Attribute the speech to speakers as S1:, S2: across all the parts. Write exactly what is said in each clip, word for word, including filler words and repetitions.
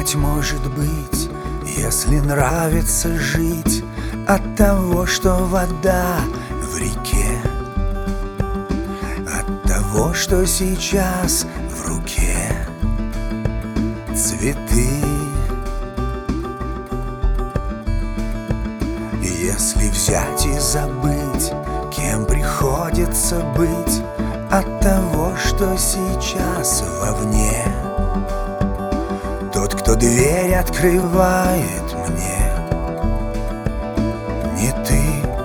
S1: опять может быть, если нравится жить от того, что вода в реке, от того, что сейчас в руке цветы. Если взять и забыть, кем приходится быть от того, что сейчас вовне, тот, кто дверь открывает мне, не ты.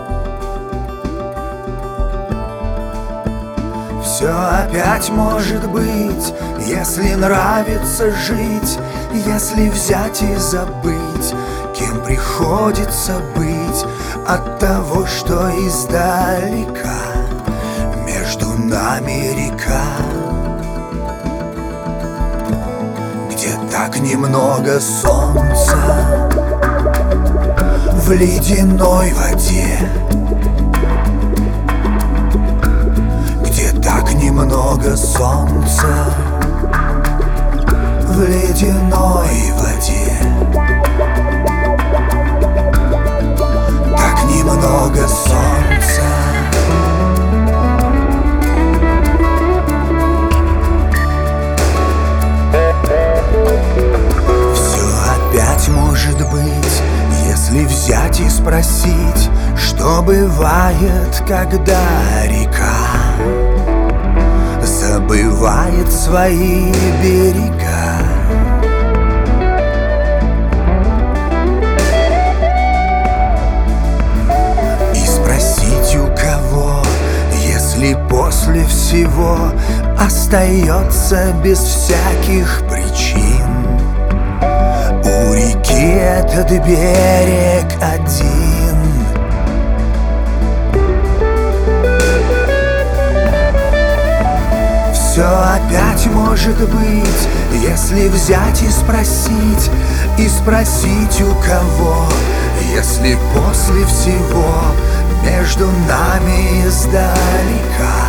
S1: Все опять может быть, если нравится жить, если взять и забыть, кем приходится быть от того, что издалека между нами река, где так немного солнца в ледяной воде, где так немного солнца в ледяной воде, так немного солнца. Может быть, если взять и спросить, что бывает, когда река забывает свои берега. И спросить у кого, если после всего остается без всяких причин у реки этот берег один. Все опять может быть, если взять и спросить, и спросить у кого, если после всего между нами издалека